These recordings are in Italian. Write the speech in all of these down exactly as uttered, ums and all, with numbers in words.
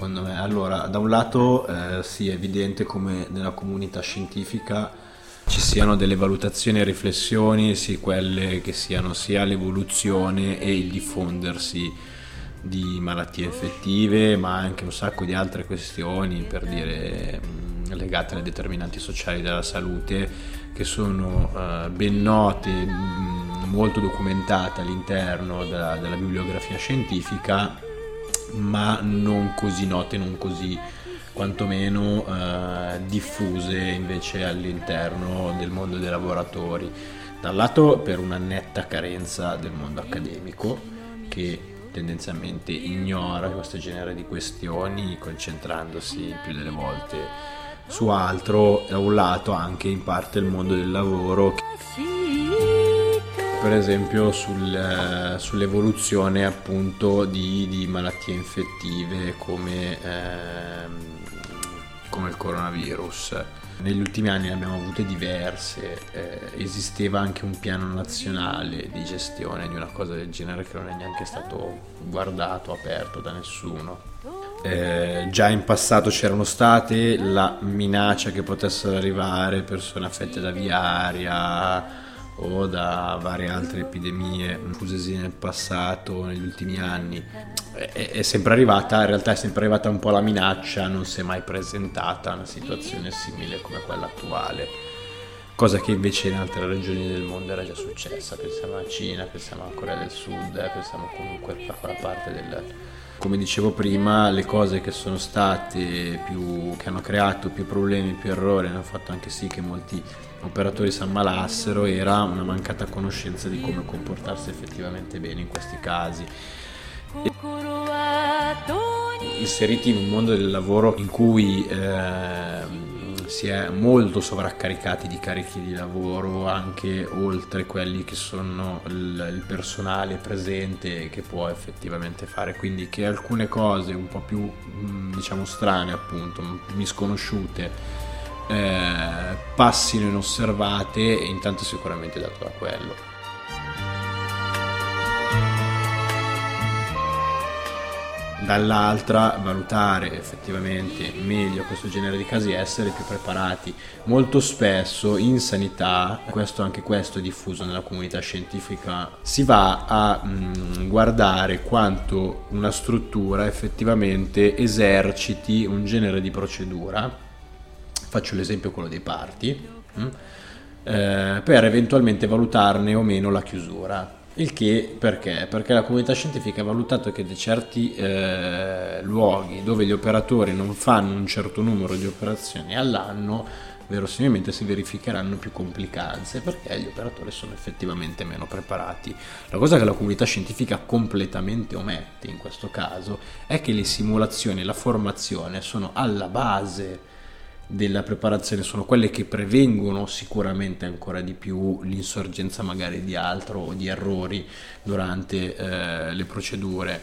secondo me. Allora, da un lato eh, sì, è evidente come nella comunità scientifica ci siano delle valutazioni e riflessioni, sì, quelle che siano sia l'evoluzione e il diffondersi di malattie infettive, ma anche un sacco di altre questioni, per dire, mh, legate alle determinanti sociali della salute, che sono uh, ben note, mh, molto documentate all'interno della, della bibliografia scientifica, ma non così note, non così quantomeno uh, diffuse invece all'interno del mondo dei lavoratori. Da un lato per una netta carenza del mondo accademico, che tendenzialmente ignora questo genere di questioni, concentrandosi più delle volte su altro, da un lato anche in parte il mondo del lavoro, per esempio sul, sull'evoluzione appunto di, di malattie infettive come, ehm, come il coronavirus. Negli ultimi anni ne abbiamo avute diverse, eh, esisteva anche un piano nazionale di gestione di una cosa del genere che non è neanche stato guardato, aperto da nessuno. Eh, già in passato c'erano state la minaccia che potessero arrivare persone affette da viaria o da varie altre epidemie diffusesi nel passato, negli ultimi anni. È, è sempre arrivata, in realtà è sempre arrivata un po' la minaccia, non si è mai presentata una situazione simile come quella attuale, cosa che invece in altre regioni del mondo era già successa. Pensiamo alla Cina, pensiamo alla Corea del Sud, eh, pensiamo comunque a quella parte del... Come dicevo prima, le cose che sono state più, che hanno creato più problemi, più errori, hanno fatto anche sì che molti operatori si ammalassero, era una mancata conoscenza di come comportarsi effettivamente bene in questi casi. E inseriti in un mondo del lavoro in cui eh, si è molto sovraccaricati di carichi di lavoro, anche oltre quelli che sono il, il personale presente che può effettivamente fare, quindi che alcune cose un po' più diciamo strane, appunto misconosciute, eh, passino inosservate, e intanto sicuramente dato da quello. Dall'altra valutare effettivamente meglio questo genere di casi, essere più preparati. Molto spesso in sanità, questo anche questo è diffuso nella comunità scientifica, si va a mh, guardare quanto una struttura effettivamente eserciti un genere di procedura. Faccio l'esempio quello dei parti, mh, eh, per eventualmente valutarne o meno la chiusura. Il che perché? Perché la comunità scientifica ha valutato che di certi eh, luoghi dove gli operatori non fanno un certo numero di operazioni all'anno, verosimilmente si verificheranno più complicanze, perché gli operatori sono effettivamente meno preparati. La cosa che la comunità scientifica completamente omette in questo caso è che le simulazioni e la formazione sono alla base della preparazione, sono quelle che prevengono sicuramente ancora di più l'insorgenza magari di altro o di errori durante eh, le procedure.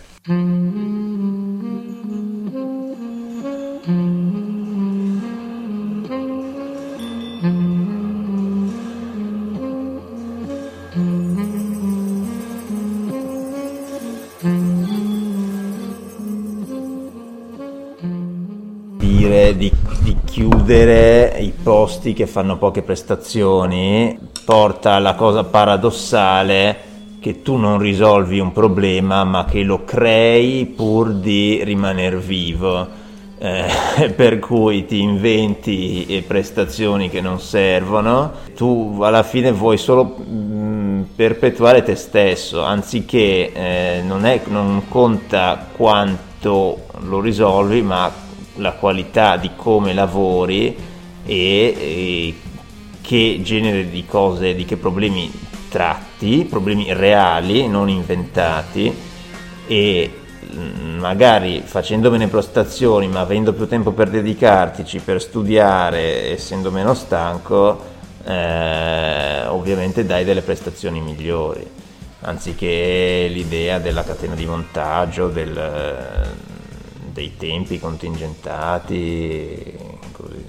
Di, di chiudere i posti che fanno poche prestazioni porta alla cosa paradossale che tu non risolvi un problema ma che lo crei pur di rimanere vivo, eh, per cui ti inventi prestazioni che non servono, tu alla fine vuoi solo mh, perpetuare te stesso, anziché eh, non, è, non conta quanto lo risolvi ma la qualità di come lavori e, e che genere di cose, di che problemi tratti, problemi reali, non inventati, e magari facendo meno prestazioni ma avendo più tempo per dedicartici, per studiare, essendo meno stanco, eh, ovviamente dai delle prestazioni migliori, anziché l'idea della catena di montaggio, del dei tempi contingentati, così.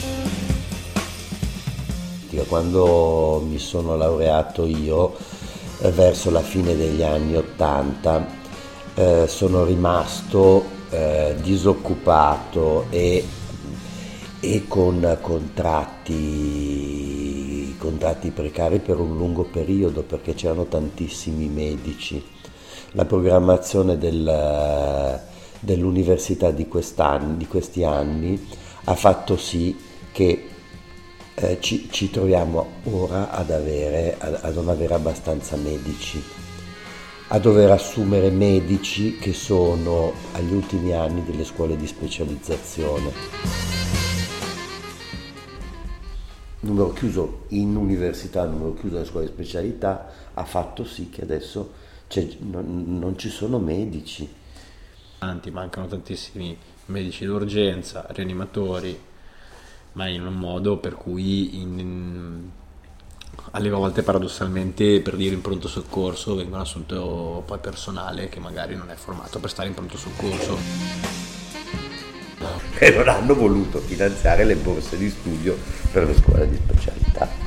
Quando mi sono laureato io eh, verso la fine degli anni ottanta, eh, sono rimasto eh, disoccupato e, e con contratti, contratti precari per un lungo periodo, perché c'erano tantissimi medici. La programmazione del, dell'università di, quest'anni, di questi anni ha fatto sì che eh, ci, ci troviamo ora ad, avere, a, a non avere abbastanza medici, a dover assumere medici che sono agli ultimi anni delle scuole di specializzazione. Numero chiuso in università, numero chiuso nelle scuole di specialità ha fatto sì che adesso c'è, non, non ci sono medici. Mancano tantissimi medici d'urgenza, rianimatori, ma in un modo per cui in, in, alle volte paradossalmente, per dire in pronto soccorso, vengono assunto poi personale che magari non è formato per stare in pronto soccorso. E non hanno voluto finanziare le borse di studio per le scuole di specialità.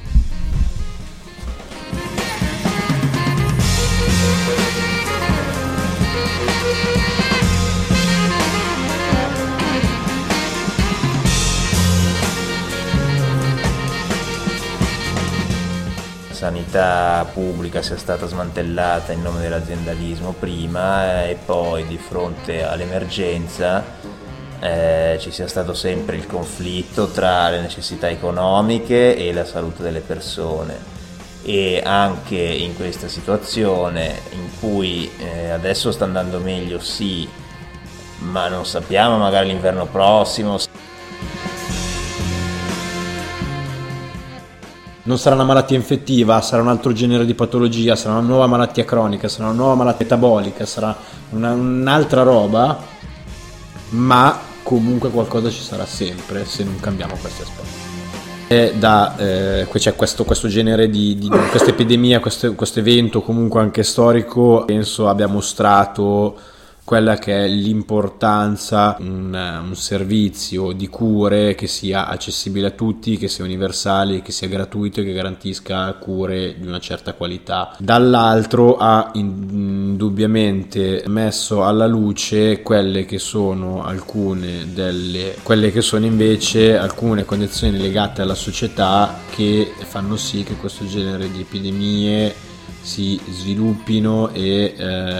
Sanità pubblica sia stata smantellata in nome dell'aziendalismo prima e poi di fronte all'emergenza eh, ci sia stato sempre il conflitto tra le necessità economiche e la salute delle persone, e anche in questa situazione in cui eh, adesso sta andando meglio sì, ma non sappiamo magari l'inverno prossimo. Non sarà una malattia infettiva, sarà un altro genere di patologia, sarà una nuova malattia cronica, sarà una nuova malattia metabolica, sarà una, un'altra roba, ma comunque qualcosa ci sarà sempre se non cambiamo questi aspetti. E da, eh, c'è questo, questo genere di, di questa epidemia, questo, questo evento comunque anche storico, penso abbia mostrato quella che è l'importanza di un, un servizio di cure che sia accessibile a tutti, che sia universale, che sia gratuito e che garantisca cure di una certa qualità. Dall'altro ha indubbiamente messo alla luce quelle che sono alcune delle quelle che sono invece alcune condizioni legate alla società che fanno sì che questo genere di epidemie si sviluppino e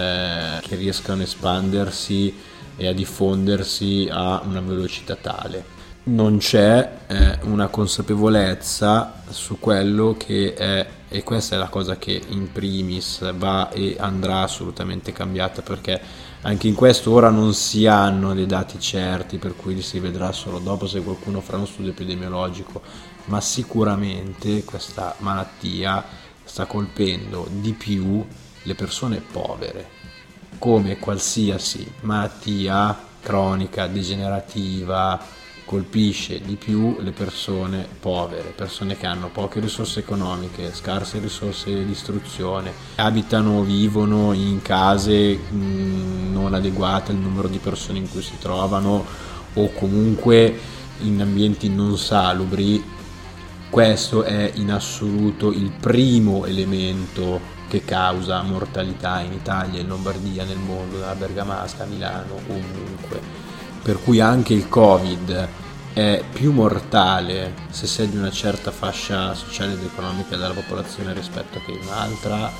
eh, che riescano a espandersi e a diffondersi a una velocità tale. Non c'è eh, una consapevolezza su quello che è, e questa è la cosa che in primis va e andrà assolutamente cambiata, perché anche in questo ora non si hanno dei dati certi, per cui si vedrà solo dopo se qualcuno farà uno studio epidemiologico, ma sicuramente questa malattia sta colpendo di più le persone povere, come qualsiasi malattia cronica, degenerativa, colpisce di più le persone povere, persone che hanno poche risorse economiche, scarse risorse di istruzione, abitano, vivono in case mh, non adeguate al numero di persone in cui si trovano o comunque in ambienti non salubri. Questo è in assoluto il primo elemento che causa mortalità in Italia, in Lombardia, nel mondo, nella Bergamasca, a Milano, ovunque. Per cui anche il Covid è più mortale se sei di una certa fascia sociale ed economica della popolazione rispetto che in un'altra,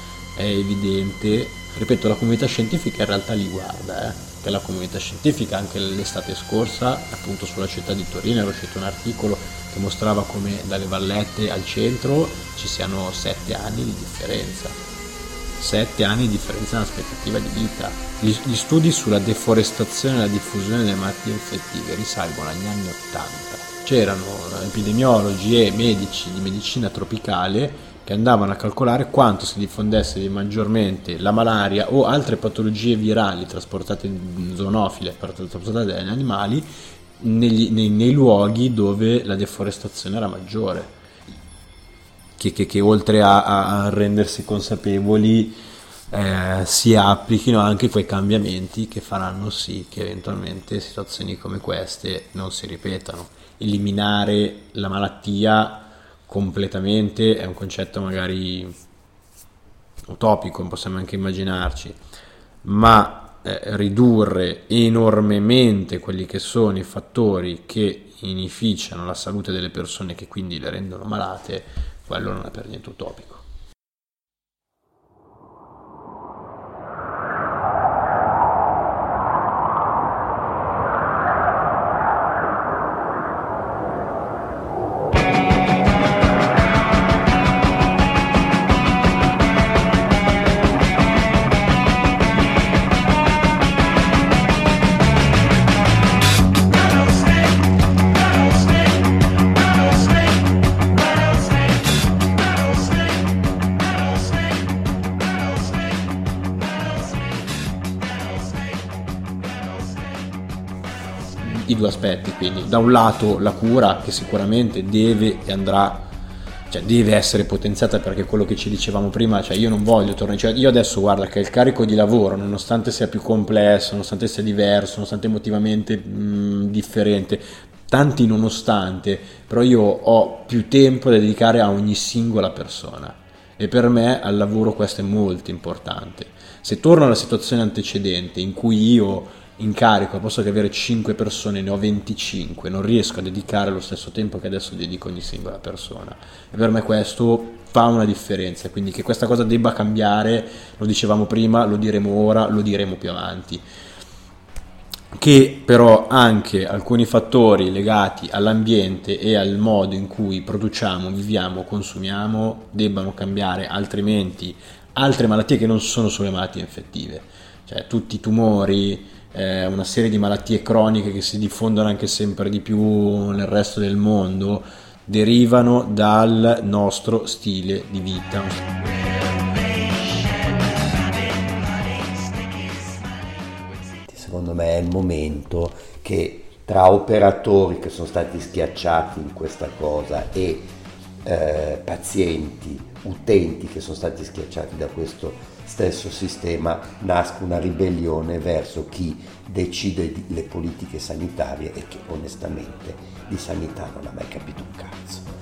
è evidente. Ripeto, la comunità scientifica in realtà li guarda, eh. che la comunità scientifica anche l'estate scorsa, appunto sulla città di Torino, era uscito un articolo che mostrava come dalle Vallette al centro ci siano sette anni di differenza, sette anni di differenza nell'aspettativa di vita. Gli, gli studi sulla deforestazione e la diffusione delle malattie infettive risalgono agli anni ottanta. C'erano epidemiologi e medici di medicina tropicale che andavano a calcolare quanto si diffondesse maggiormente la malaria o altre patologie virali trasportate in zoonofile, trasportate dagli animali, negli, nei, nei luoghi dove la deforestazione era maggiore, che, che, che oltre a, a rendersi consapevoli eh, si applichino anche quei cambiamenti che faranno sì che eventualmente situazioni come queste non si ripetano. Eliminare la malattia completamente è un concetto magari utopico, possiamo anche immaginarci, ma eh, ridurre enormemente quelli che sono i fattori che inficiano la salute delle persone, che quindi le rendono malate, quello non è per niente utopico. I due aspetti, quindi da un lato la cura, che sicuramente deve e andrà, cioè deve essere potenziata, perché quello che ci dicevamo prima, cioè io non voglio tornare, cioè io adesso guarda che il carico di lavoro, nonostante sia più complesso, nonostante sia diverso, nonostante emotivamente mh, differente, tanti nonostante, però io ho più tempo da dedicare a ogni singola persona, e per me al lavoro questo è molto importante. Se torno alla situazione antecedente in cui io in carico posso che avere cinque persone, ne ho venticinque, non riesco a dedicare lo stesso tempo che adesso dedico a ogni singola persona, e per me questo fa una differenza. Quindi che questa cosa debba cambiare, lo dicevamo prima, lo diremo ora, lo diremo più avanti, che però anche alcuni fattori legati all'ambiente e al modo in cui produciamo, viviamo, consumiamo debbano cambiare, altrimenti altre malattie, che non sono solo le malattie infettive, cioè tutti i tumori, eh, una serie di malattie croniche che si diffondono anche sempre di più nel resto del mondo, derivano dal nostro stile di vita. Secondo me è il momento che tra operatori che sono stati schiacciati in questa cosa e eh, pazienti, utenti che sono stati schiacciati da questo stesso sistema, nasca una ribellione verso chi decide le politiche sanitarie e che onestamente di sanità non ha mai capito un cazzo.